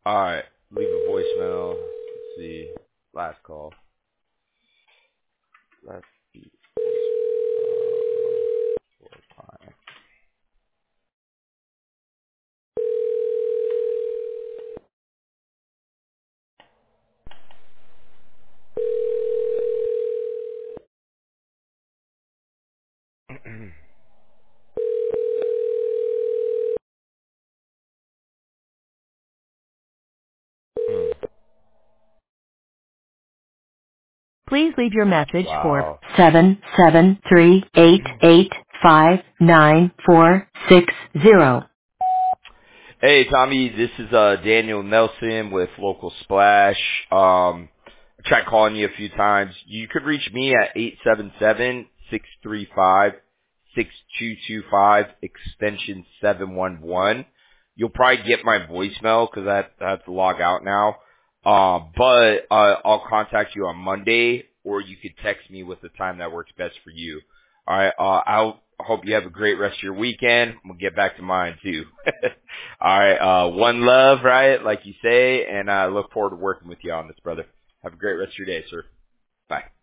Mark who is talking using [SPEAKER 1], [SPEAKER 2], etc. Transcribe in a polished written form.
[SPEAKER 1] All right. Leave a voicemail. Let's see. Last call. Last voicemail.
[SPEAKER 2] Please leave your message for
[SPEAKER 1] Wow.
[SPEAKER 2] 773-885-9460.
[SPEAKER 1] Hey, Tommy, this is Daniel Nelson with Local Splash. I tried calling you a few times. You could reach me at 877-635-6225, extension 711. You'll probably get my voicemail 'cause I have to log out now. But I'll contact you on Monday, or you could text me with the time that works best for you. All right. I hope you have a great rest of your weekend. I'm gonna get back to mine too. All right. One love, right? Like you say, and I look forward to working with you on this, brother. Have a great rest of your day, sir. Bye.